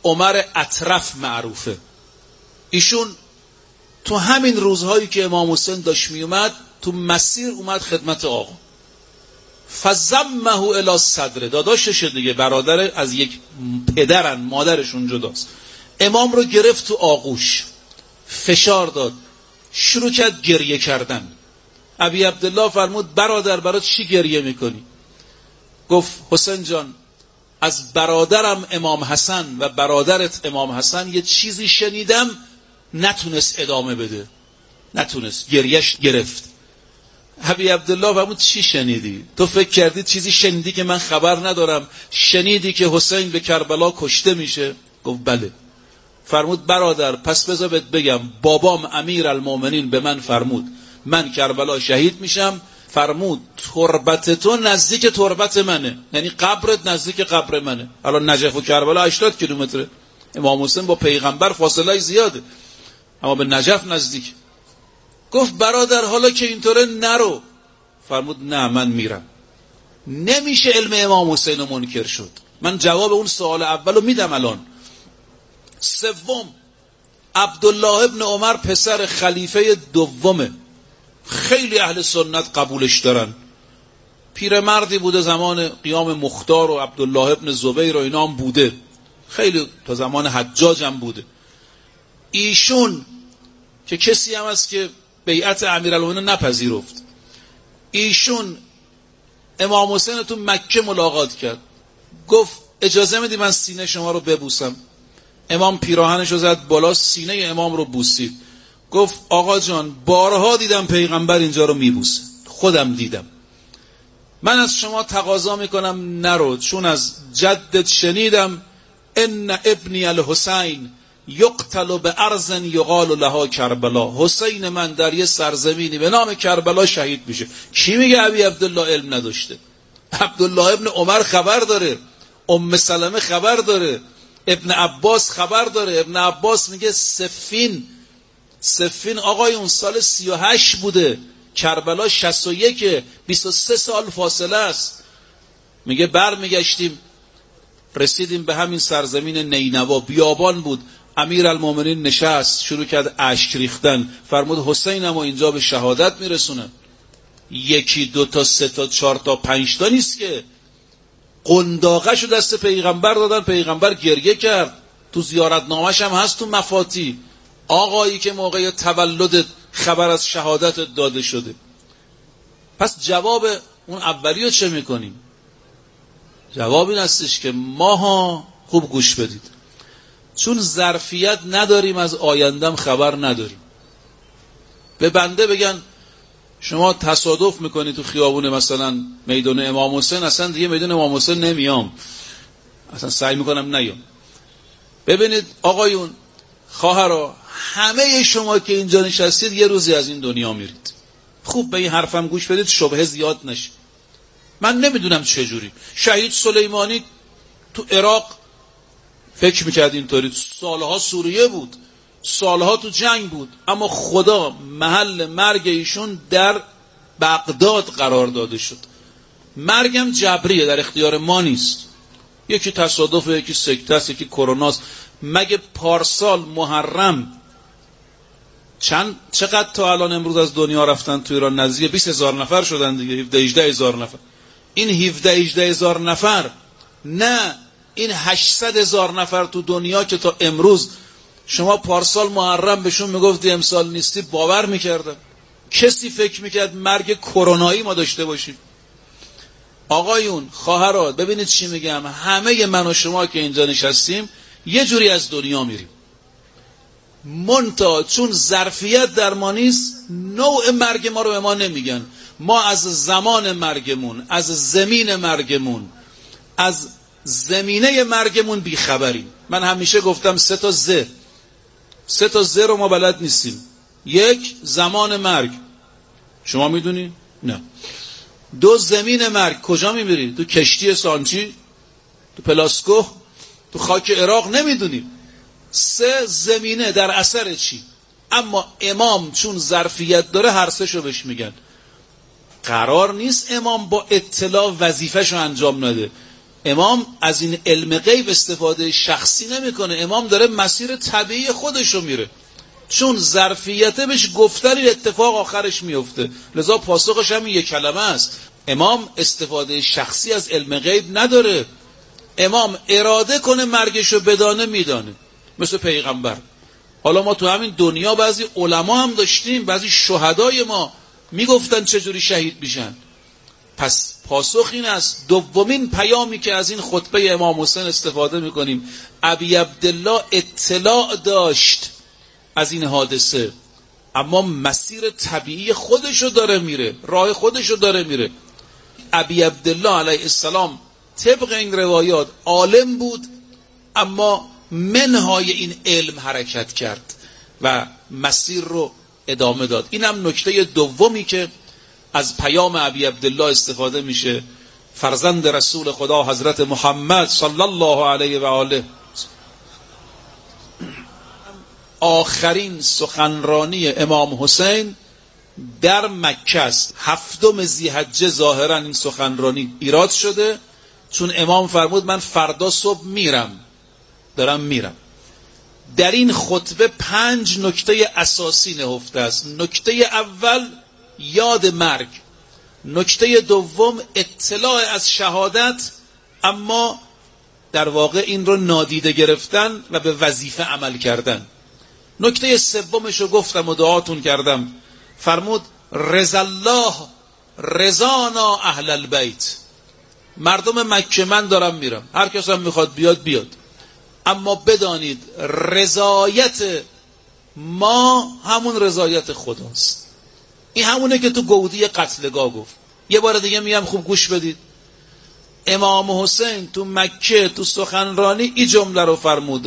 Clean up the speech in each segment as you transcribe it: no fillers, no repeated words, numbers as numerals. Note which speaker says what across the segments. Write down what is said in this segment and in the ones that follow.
Speaker 1: عمر اطرف معروفه. ایشون تو همین روزهایی که امام حسین داشت می اومد تو مسیر اومد خدمت آقا، فزمه الی صدره، داداششه دیگه، برادر از یک پدرن، مادرشون جداست. امام رو گرفت تو آغوش، فشار داد، شروع کرد گریه کردن. ابی عبدالله فرمود برادر برای چی گریه میکنی؟ گفت حسین جان از برادرم امام حسن و برادرت امام حسن یه چیزی شنیدم، نتونست ادامه بده، نتونست، گریهش گرفت. ابی عبدالله فرمود چی شنیدی؟ تو فکر کردی چیزی شنیدی که من خبر ندارم؟ شنیدی که حسین به کربلا کشته میشه؟ گفت بله. فرمود برادر پس بذار بهت بگم، بابام امیرالمومنین به من فرمود من کربلا شهید میشم، فرمود تربت تو نزدیک تربت منه، یعنی قبرت نزدیک قبر منه. الان نجف و کربلا 80 کیلومتره، امام حسین با پیغمبر فاصله زیاده اما به نجف نزدیک. گفت برادر حالا که اینطوره نرو. فرمود نه من میرم. نمیشه علم امام حسین رو منکر شد. من جواب اون سوال اولو میدم الان. سوم، عبدالله ابن عمر پسر خلیفه دومه، خیلی اهل سنت قبولش دارن، پیرمردی بوده زمان قیام مختار و عبدالله ابن زبیر و اینا هم بوده، خیلی تا زمان حجاج هم بوده. ایشون که کسی هم هست که بیعت امیرالمومنین نپذیرفت، ایشون امام حسین تو مکه ملاقات کرد، گفت اجازه میدی من سینه شما رو ببوسم؟ امام پیراهنش رو زد بالا، سینه امام رو بوسید. گفت آقا جان بارها دیدم پیغمبر اینجا رو میبوسه، خودم دیدم، من از شما تقاضا میکنم نرو، چون از جدت شنیدم ان ابنی الحسین یقتل به ارض یقال لها کربلا، حسین من در یه سرزمینی به نام کربلا شهید میشه. کی میگه ابی عبدالله علم نداشته؟ عبدالله ابن عمر خبر داره، ام سلمه خبر داره، ابن عباس خبر داره. ابن عباس میگه صفین آقای اون سال 38 بوده، کربلا 61، 23 سال فاصله است. میگه برمیگشتیم رسیدیم به همین سرزمین نینوا، بیابان بود، امیرالمومنین نشست شروع کرد اشک ریختن، فرمود حسینم اینجا به شهادت میرسونه. یکی دو تا سه تا چهار تا پنج تا نیست که، قنداقشو دست پیغمبر دادن، پیغمبر گریه کرد، تو زیارتنامه‌ش هم هست تو مفاتی، آقایی که موقع تولدت خبر از شهادتت داده شده. پس جواب اون اولیو چه میکنیم؟ جواب این هستش که ماها خوب گوش بدید، چون ظرفیت نداریم از آیندم خبر نداریم. به بنده بگن شما تصادف میکنی تو خیابون مثلا میدان امام حسین، اصلا دیگه میدان امام حسین نمیام، اصلا سعی میکنم نیام. ببینید آقایون خواهرها، همه شما که اینجا نشستید یه روزی از این دنیا میرید. خوب به این حرفم گوش بدید شبهه زیاد نشه. من نمیدونم چجوری شهید سلیمانی تو عراق فکر میکرد اینطوری، سالها سوریه بود، سالها تو جنگ بود، اما خدا محل مرگ ایشون در بغداد قرار داده شد. مرگم جبریه، در اختیار ما نیست، یکی تصادفه، یکی سکته است، یکی کروناست. مگه پارسال محرم چقدر تا الان امروز از دنیا رفتن تو ایران؟ نزدیک 20,000 نفر شدن دیگه، 17-18,000 نفر. این 17-18,000 نفر نه، این 800,000 نفر تو دنیا که تا امروز شما پارسال محرم بهشون میگفتی امسال نیستی، باور میکردن؟ کسی فکر میکرد مرگ کرونایی ما داشته باشیم؟ آقایون خواهرات ببینید چی میگم، همه من و شما که اینجا نشستیم یه جوری از دنیا میریم، منتها چون ظرفیت در ما نیست نوع مرگ ما رو به ما نمیگن. ما از زمان مرگمون، از زمین مرگمون، از زمینه مرگمون بیخبریم. من همیشه گفتم سه تا ز رو ما بلد نیستیم. یک، زمان مرگ، شما میدونی؟ نه. دو، زمین مرگ، کجا میمیری؟ تو کشتی سانچی؟ تو پلاسکو؟ تو خاک عراق؟ نمیدونیم. سه، زمینه در اثر چی؟ اما امام چون ظرفیت داره هر سه شو بهش میگن. قرار نیست امام با اطلاع وظیفه‌شو انجام نده. امام از این علم غیب استفاده شخصی نمیکنه، امام داره مسیر طبیعی خودشو میره، چون ظرفیته بهش گفتن این اتفاق آخرش میفته، لذا پاسخش هم یک کلمه است. امام استفاده شخصی از علم غیب نداره، امام اراده کنه مرگشو بدانه میدانه، مثل پیغمبر. حالا ما تو همین دنیا بعضی علما هم داشتیم، بعضی شهدای ما میگفتن چجوری شهید میشن. پس پاسخ این است، دومین پیامی که از این خطبه امام حسین استفاده میکنیم، ابی عبدالله اطلاع داشت از این حادثه، اما مسیر طبیعی خودشو داره میره، راه خودشو داره میره. ابی عبدالله علیه السلام طبق این روایات عالم بود، اما منهای این علم حرکت کرد و مسیر رو ادامه داد. این هم نکته دومی که از پیام ابی عبدالله استفاده میشه. فرزند رسول خدا حضرت محمد صلی الله علیه و آله آخرین سخنرانی امام حسین در مکه است. 7 ذی‌حجه ظاهرا این سخنرانی ایراد شده، چون امام فرمود من فردا صبح دارم میرم. در این خطبه 5 نکته اساسی نهفته است. نکته اول یاد مرگ، نکته دوم اطلاع از شهادت، اما در واقع این رو نادیده گرفتن و به وظیفه عمل کردن. نکته سومش رو گفتم و دعاتون کردم، فرمود رضانا اهل البیت، مردم مکه من دارم میرم، هر کس هم میخواد بیاد، اما بدانید رضایت ما همون رضایت خداست. این همونه که تو گودی قتلگاه گفت. یه بار دیگه میگم خوب گوش بدید. امام حسین تو مکه تو سخنرانی این جمله رو فرمود،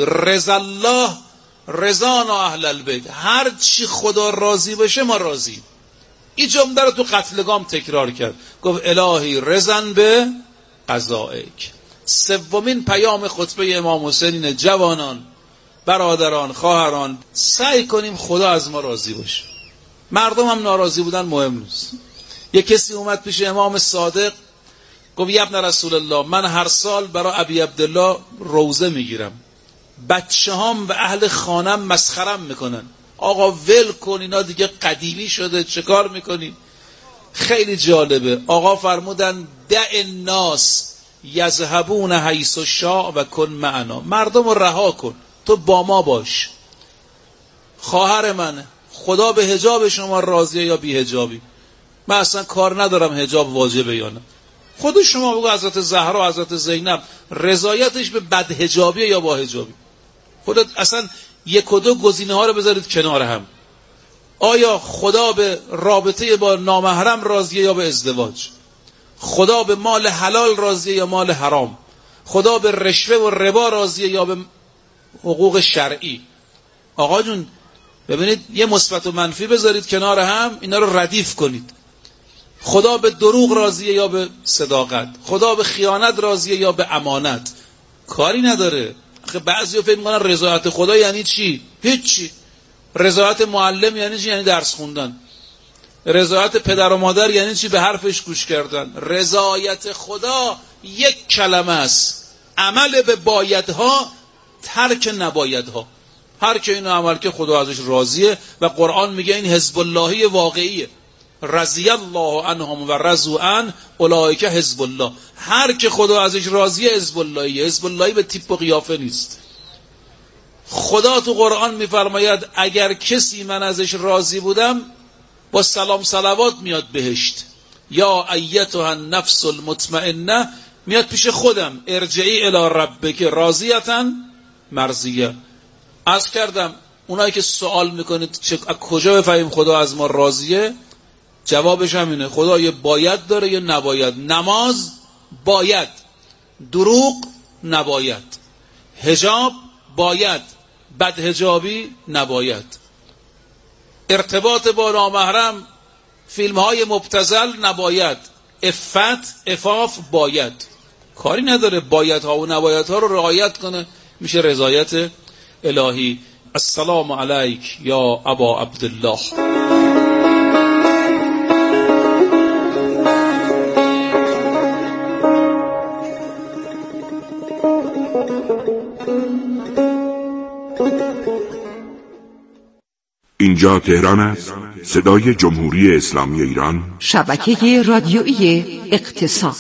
Speaker 1: رضانا اهل البیت، هر چی خدا راضی بشه ما راضی. این جمله رو تو قتلگاه تکرار کرد، گفت الهی رضن به قضائک. سومین پیام خطبه امام حسین اینه، جوانان، برادران، خواهران، سعی کنیم خدا از ما راضی باشه. مردم هم ناراضی بودن مهم نیست. یه کسی اومد پیش امام صادق، گفت یا ابن رسول الله، من هر سال برای ابی عبدالله روزه میگیرم، بچه هم و اهل خانم مسخرم میکنن، آقا ول کن اینا دیگه قدیمی شده، چه کار میکنی؟ خیلی جالبه. آقا فرمودن دع الناس یذهبون حیث شاء و کن معنا، مردم رو رها کن، تو با ما باش. خواهر من، خدا به حجاب شما راضیه یا بی حجابی؟ من اصلا کار ندارم حجاب واجبه یا نه. خود شما بگو حضرت زهرا، حضرت زینب رضایتش به بد حجابیه یا با حجابی؟ خودت اصلا یک و دو گزینه ها رو بذارید کنار هم. آیا خدا به رابطه با نامحرم راضیه یا به ازدواج؟ خدا به مال حلال راضیه یا مال حرام؟ خدا به رشوه و ربا راضیه یا به حقوق شرعی؟ آقا جون ببینید، یه مثبت و منفی بذارید کنار هم، اینا رو ردیف کنید. خدا به دروغ راضیه یا به صداقت؟ خدا به خیانت راضیه یا به امانت؟ کاری نداره. بعضی فکر می‌کنن رضایت خدا یعنی چی؟ هیچی. رضایت معلم یعنی چی؟ یعنی درس خوندن. رضایت پدر و مادر یعنی چی؟ به حرفش گوش کردن. رضایت خدا یک کلمه است، عمل به بایدها، ترک نبایدها. هر که اینو عمل که خدا ازش راضیه و قرآن میگه این حزب اللهی واقعیه. رضی الله عنهم و رضوا عنه اولئک حزب الله. هر که خدا ازش راضیه حزب اللهیه. حزب اللهی به تیپ و قیافه نیست. خدا تو قرآن میفرماید اگر کسی من ازش راضی بودم با سلام صلوات میاد بهشت. یا ایتها النفس المطمئنه، میاد پیش خودم، ارجعی الی ربک راضیه مرضیه. عرض کردم اونایی که سوال میکنید کجا بفهمیم خدا از ما راضیه، جوابش همینه، خدا یه باید داره یه نباید. نماز باید، دروغ نباید، حجاب باید، بد حجابی نباید، ارتباط با نامحرم، فیلم های مبتذل نباید، عفاف باید. کاری نداره، بایدها و نبایدها رو رعایت کنه، میشه رضایت الهی. السلام علیک یا ابا عبدالله.
Speaker 2: اینجا تهران است، صدای جمهوری اسلامی ایران،
Speaker 3: شبکه رادیویی اقتصاد.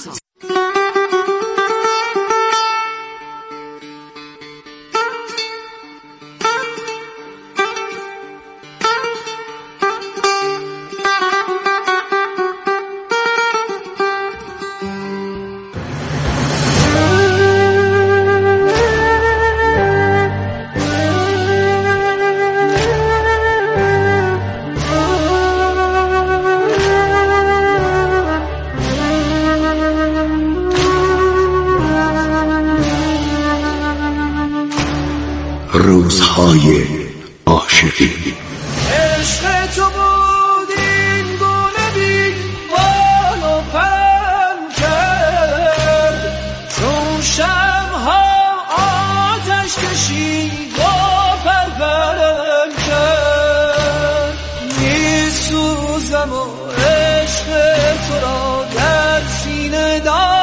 Speaker 4: روزهای عاشقی.
Speaker 5: عشق تو بود این گونه بی بال و پر کرد، چون شمها آتش کشید و پرپرم کرد. می سوزم و عشق تو را در سینه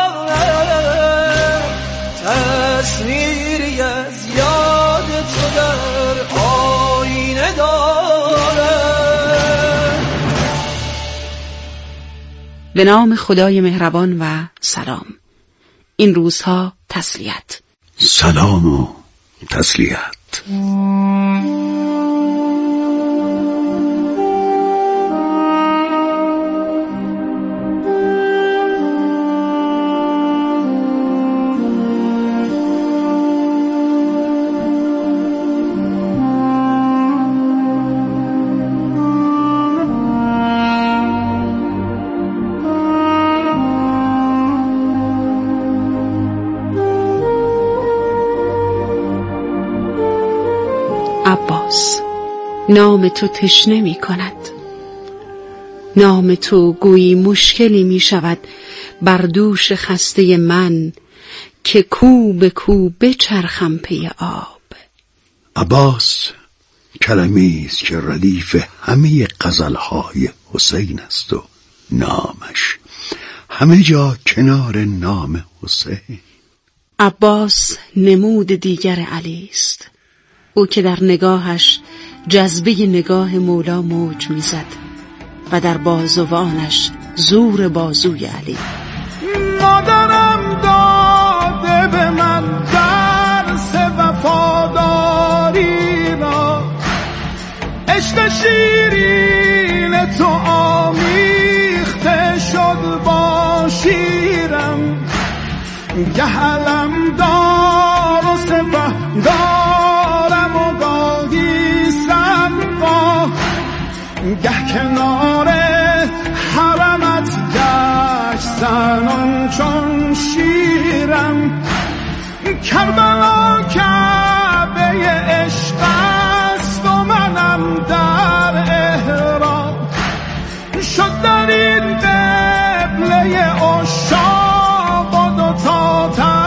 Speaker 5: دارم، تصویری از یاد تو در آینه دارم.
Speaker 3: به نام خدای مهربان و سلام. این روزها تسلیت.
Speaker 4: سلام و تسلیت.
Speaker 3: عباس، نام تو تشنه می کند، نام تو گویی مشکلی می شود بر دوش خسته من، که کو به کو بچرخم پی آب.
Speaker 4: عباس کلمی است که ردیف همه غزلهای حسین است و نامش همه جا کنار نام حسین.
Speaker 3: عباس نمود دیگر علی است، او که در نگاهش جذبه نگاه مولا موج میزد و در بازوانش زور بازوی علی.
Speaker 5: مادرم داده به من درس وفاداری را، عشق شیرین تو آمیخته شد با شیرم. گه علم دار و سپه دارم و گاهی سنقا، گه کنار حرمت گشت زنان چون شیرم. کربلا کعبه عشق است و منم در احرام، شد در این قبله عشاق و دوتا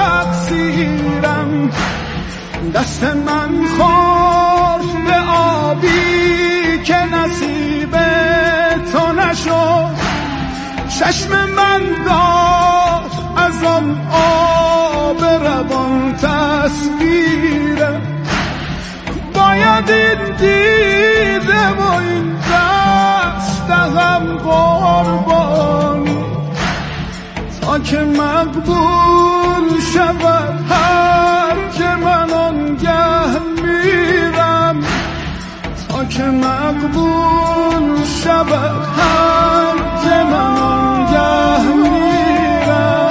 Speaker 5: تقصیرم. دست من خورد به آبی که نصیب تو نشد، چشم من داد از آن آب روان تصویرم. باید این دیده و این دست دهم قربانی، تا که مقبول شود هر که من آنگه میرم، تا که مقبول شود هر که من آنگه میرم.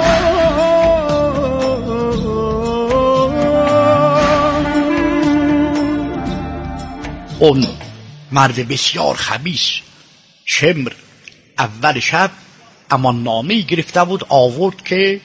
Speaker 6: اون مرد بسیار خبیث چمر اول شب اما نامه‌ای گرفته بود، آورد که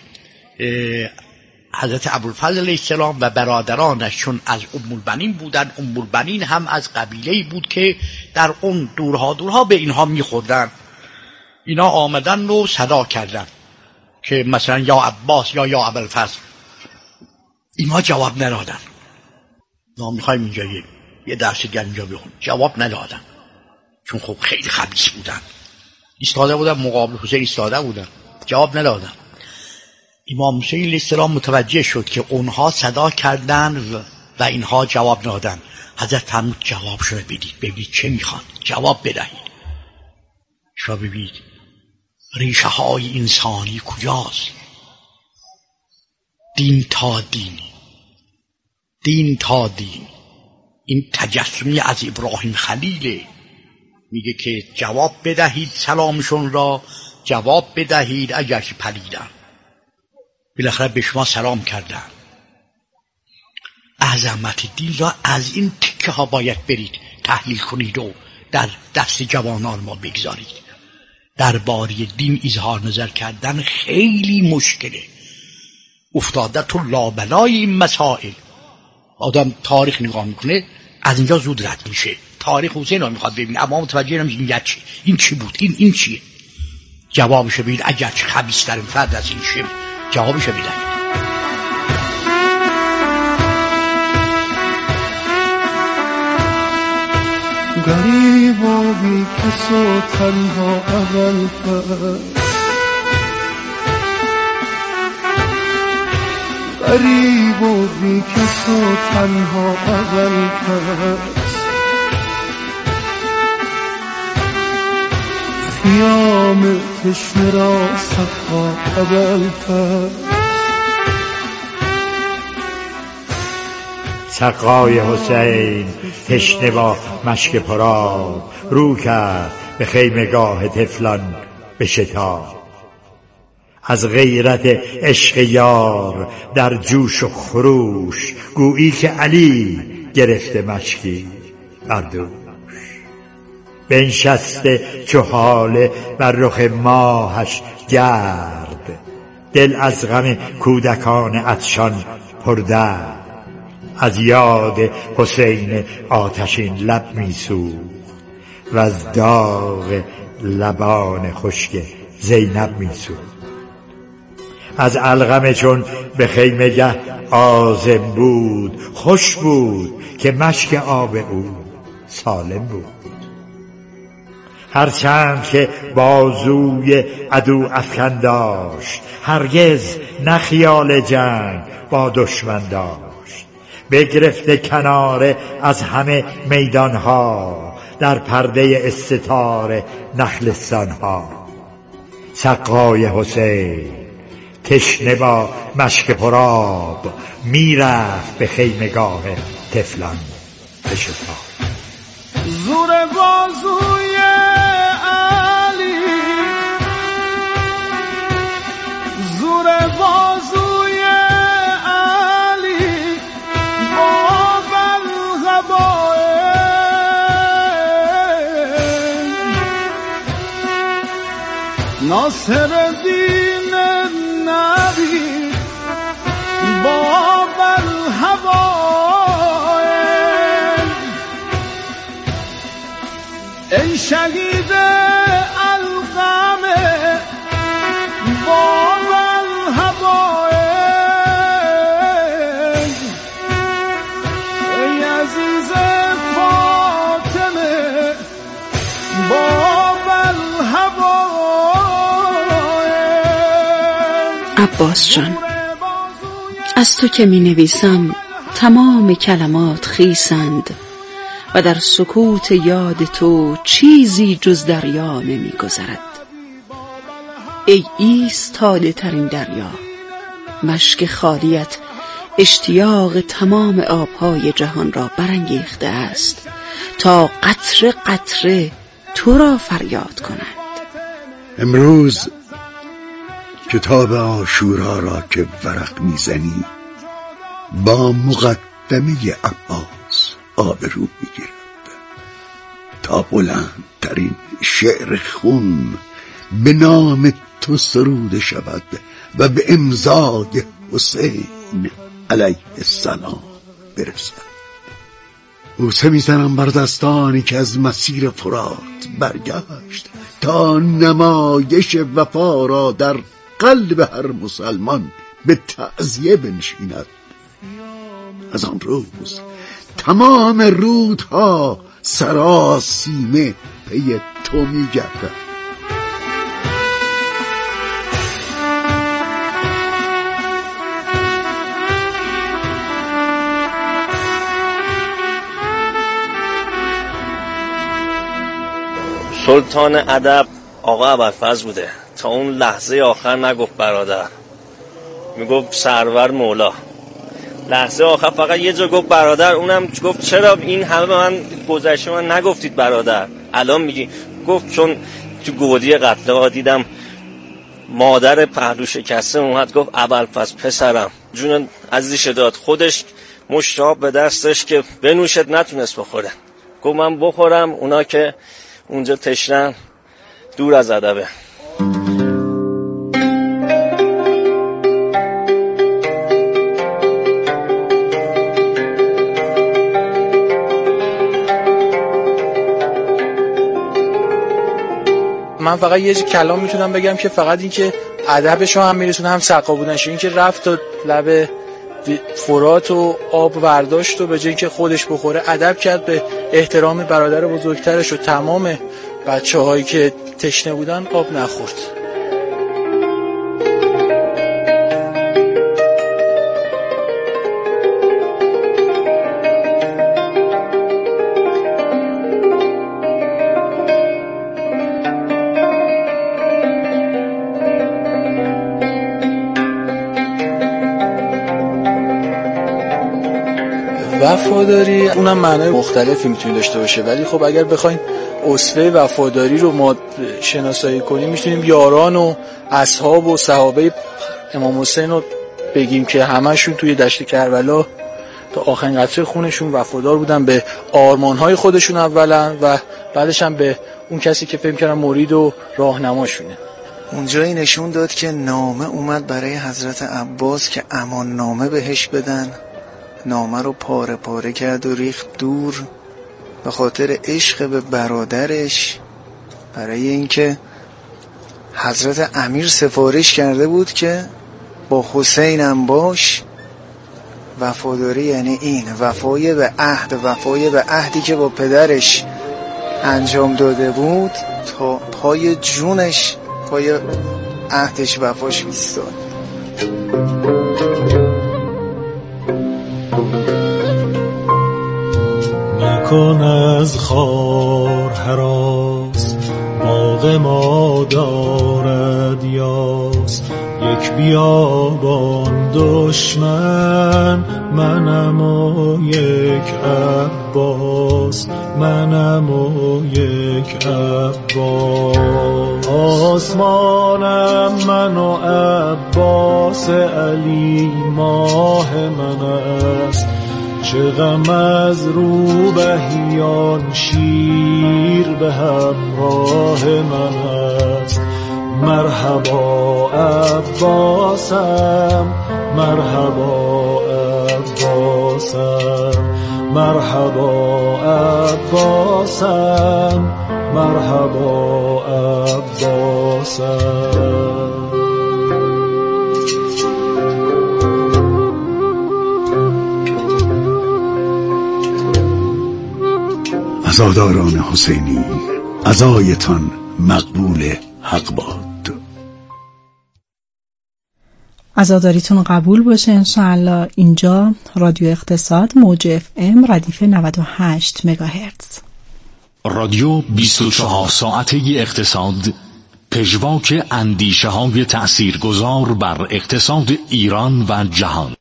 Speaker 6: حضرت ابوالفضل علیه السلام و برادرانش چون از ام البنین بودن، ام البنین هم از قبیله‌ای بود که در اون دورها به اینها میخوردن. اینا آمدن و صدا کردن که مثلا یا عباس یا ابوالفضل. اینا جواب ندادن. ما میخوایم اینجا یه درس دیگه اینجا بخون. جواب ندادن چون خب خیلی خبیث بودن، ایستاده بودن مقابل حسین، ایستاده بودن، جواب ندادن. امام حسین علیه السلام متوجه شد که اونها صدا کردن و اینها جواب ندادن. حضرت فرمود جواب شما ببینید چه میخوان، جواب بدهید. شما ببینید ریشه های انسانی کجاست؟ دین تا دین، دین تا دین. این تجسمی از ابراهیم خلیله، میگه که جواب بدهید سلامشون را، جواب بدهید اگرچه پلیدن. بالاخره به شما سلام کردن. عظمت دین را از این تکه ها باید برید تحلیل کنید و در دست جوانان ما بگذارید. درباره دین اظهار نظر کردن خیلی مشکله. افتاده تو لابلای این مسائل. آدم تاریخ نگاه میکنه از اینجا زود رد میشه. تاریخ حسین رو میخواد ببینه اما متوجه نمیشه این چی بود، این چیه. جوابشو ببینید اگر چه خبیث‌ترین فرد از این شه جوابشو بدهید.
Speaker 5: غریب و بی کس و تنها اول فرد، غریب و بی کس و تنها اول فرد، خیام تشنه را سقا اول فرد.
Speaker 7: سقای حسین تشنه با مشک پرآب، رو کرد به خیمگاه طفلان به شتاب. از غیرت عشق یار در جوش و خروش، گویی که علی گرفته مشکی بر دوش. بنشسته چو هاله بر رخ ماهش گرد، دل از غم کودکان عطشان پردرد. از یاد حسین آتشین لب میسوخت، و از داغ لبان خشک زینب میسوخت. از علقمه چون به خیمگه عازم بود، خوش بود که مشک آب او سالم بود. هرچند که بازوی عدو افکن داشت، هرگز نه خیال جنگ با دشمن داشت. بگرفته کناره از همه میدانها، در پرده استتار نخلستانها. سقای حسین تشنه با مشک پرآب، میرفت به خیمگاه طفلان به شتاب.
Speaker 5: زور بازوی علی، زور بازوی علی، باب الغبائل، ناصر دین نبی، باب الهوائل. ای شهید القم باب الهوائل، ای عزیز فاطمه باب الهوائل.
Speaker 3: عباس جان، از تو که می نویسم تمام کلمات خیسند و در سکوت یاد تو چیزی جز دریا نمی گذرد. ای ایستاده ترین دریا، مشک خالیت اشتیاق تمام آبهای جهان را برانگیخته است تا قطره قطره تو را فریاد کند.
Speaker 4: امروز کتاب عاشورا را که ورق میزنی با مقدمه عباس آبرو میگیرد تا بلندترین شعر خون به نام تو سروده شود و به امضای حسین علیه السلام برسد. بوسه میزنم بر دستانی که از مسیر فرات برگشت تا نمایش وفا را در قلب هر مسلمان به تعزیه بنشیند. از آن روز تمام رودها سراسیمه پی تو میگردد.
Speaker 8: سلطان ادب آقا ابوالفضل بوده. تا اون لحظه آخر نگفت برادر، میگفت سرور مولا. لحظه آخر فقط یه جا گفت برادر، اونم گفت چرا این همه به من گذشته من نگفتید برادر، الان میگی؟ گفت چون تو گودی قتل ها دیدم مادر پهلو شکسته اومد گفت ابوالفضل پسرم جون عزیزش داد، خودش مشتاب به دستش که بنوشد نتونست بخوره، گفت من بخورم، اونا که اونجا تشنن دور از ادبه.
Speaker 9: من فقط یه کلام میتونم بگم که فقط این که ادبش هم میرسونه، هم سقا بودنش، این که رفت و لب فرات و آب برداشت و به جای که خودش بخوره ادب کرد به احترام برادر بزرگترش و تمام بچه‌هایی که تشنه بودن آب نخورد. وفاداری اونم معنای مختلفی میتونه داشته باشه، ولی خب اگر بخوایم اسوه وفاداری رو ما شناسایی کنیم میتونیم یاران و اصحاب و صحابه امام حسین رو بگیم که همشون توی دشت کربلا تا آخرین قطره خونشون وفادار بودن به آرمانهای خودشون اولا و بعدش هم به اون کسی که فکر کردن مرید و راهنماشونه.
Speaker 10: اونجایی نشون داد که نامه اومد برای حضرت عباس که امان نامه بهش بدن، نامه رو پاره پاره کرد و ریخت دور به خاطر عشق به برادرش، برای اینکه حضرت امیر سفارش کرده بود که با حسینم باش. وفاداری یعنی این وفای به عهد، وفای به عهدی که با پدرش انجام داده بود تا پای جونش، پای عهدش وفاش ایستاد.
Speaker 5: مکن از خار هراس، باغ ما دارد یاس، یک بیابان دشمن، منم و یک عباس، منم و یک عباس. آسمانم من و عباس، علی ماه من است، چه غم از روبهیان، شیر به همراه من است. مرحبا عباسم، مرحبا عباسم، مرحبا عباسم، مرحبا عباسم.
Speaker 4: عزاداران حسینی، عزایتان مقبول حق باد.
Speaker 11: عزاداریتون قبول باشه انشاءالله. اینجا رادیو اقتصاد موج FM ردیف 98 مگاهرتز.
Speaker 12: رادیو 24 ساعته اقتصاد، پژواک اندیشه های تأثیرگذار بر اقتصاد ایران و جهان.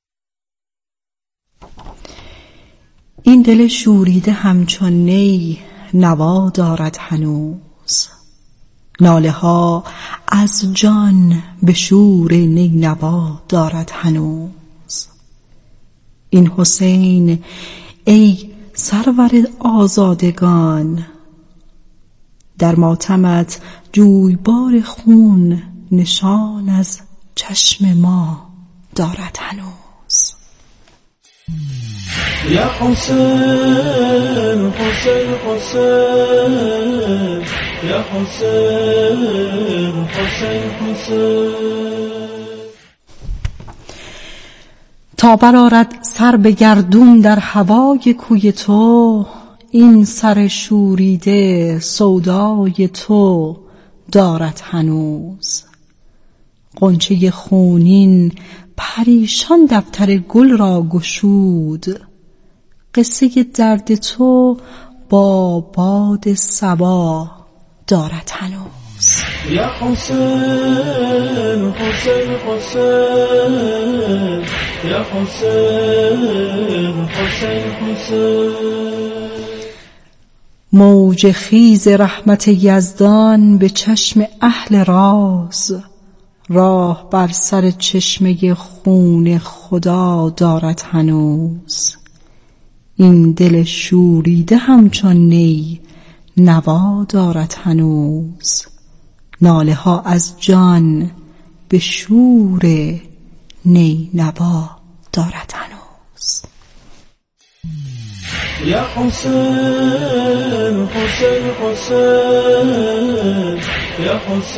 Speaker 11: این دل شوریده همچون نی، نوا دارد هنوز. ناله ها از جان به شور نی نوا دارد هنوز. این حسین ای سرور آزادگان، در ماتمت جویبار خون، نشان از چشم ما دارد هنوز.
Speaker 5: یا حسین حسین حسین، یا حسین حسین حسین.
Speaker 11: تا برآرد سر به گردون در هوای کوی تو، این سر شوریده سودای تو دارد هنوز. غنچه خونین پریشان دفتر گل را گشود، قصه درد تو با باد صبا دارد هنوز.
Speaker 5: یا حسین حسین حسین یا حسین حسین حسین.
Speaker 11: موج خیز رحمت یزدان به چشم اهل راز، راه بر سر چشمه خون خدا دارد هنوز. این دل شوریده همچون نی نوا دارد هنوز. ناله ها از جان به شور نی نوا دارد هنوز.
Speaker 5: یا حسین حسین حسین یا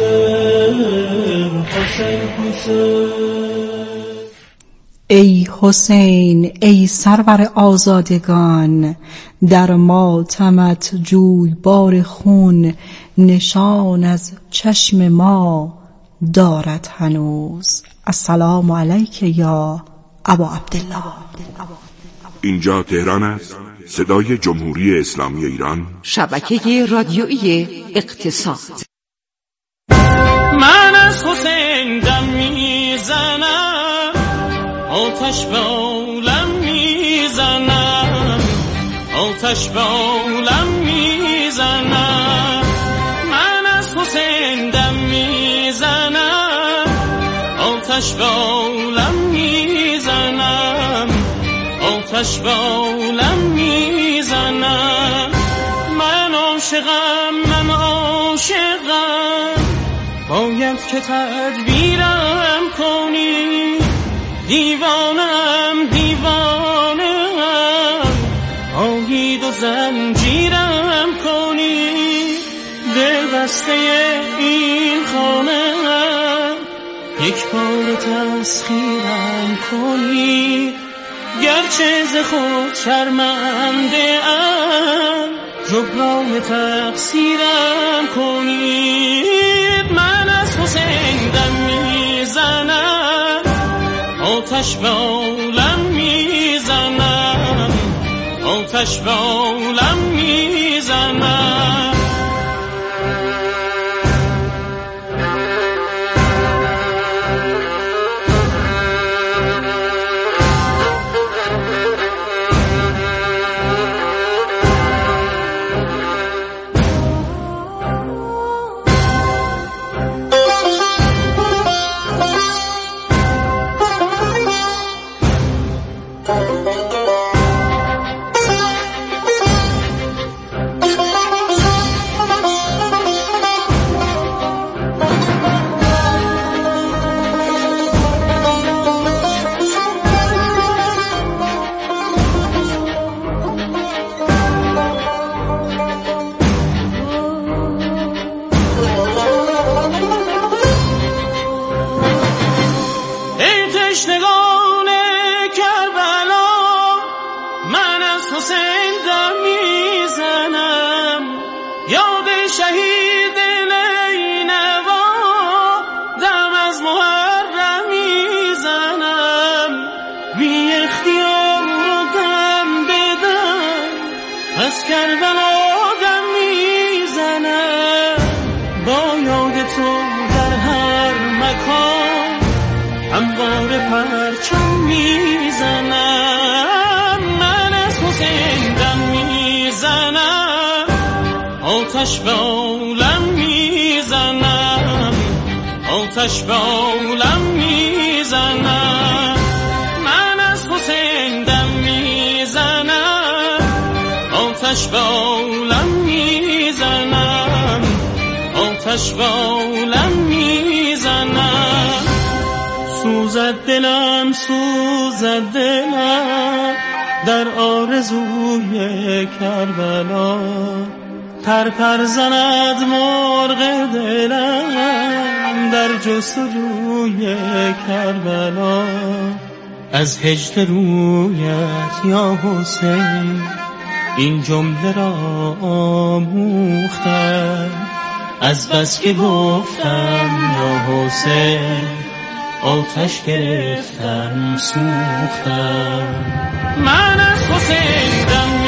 Speaker 5: حسین حسین حسین.
Speaker 11: ای حسین ای سرور آزادگان، در ماتمت جویبار خون نشان از چشم ما دارد هنوز. السلام علیک یا ابا عبدالله.
Speaker 2: اینجا تهران است، صدای جمهوری اسلامی ایران،
Speaker 3: شبکه رادیویی اقتصاد.
Speaker 5: من از حسین دم میزنم، آتش به عالم میزنم، آتش به عالم میزنم. من از حسین دم میزنم، آتش به عالم میزنم، آتش به عالم میزنم. من عاشقم من عاشقم، باید که تدبیرم کنی. دیوانم دیوانم، آهید و زنجیرم کنی. دل بسته این خانه یک بار تسخیرم کنی. گرچه ز خود شرمنده ام، جبران تقصیرم کنید. من از حسین دم میزنم، آتش به عالم میزنم، آتش به عالم میزنم. تشنگان کربلا، من از حسین دم میزنم. یاد شهید نینوا دم از محرم میزنم. بی اختیار دم بدم، از کربلا دم میزنم. با یاد تو در هر مکان هموار پرچم میزنم. من از حسین دم میزنم، آتش به عالم میزنم، آتش به عالم میزنم. من از حسین دم میزنم، آتش به عالم میزنم، آتش به عالم میزنم. سوزد دلم سوزد دلم در آرزوی کربلا. پر زند مرغ دلم در جستجوی کربلا. از هجر رویت یا حسین این جمله را آموختم. از بس که گفتم یا حسین آتش گرفتم سوختم. من از حسین دم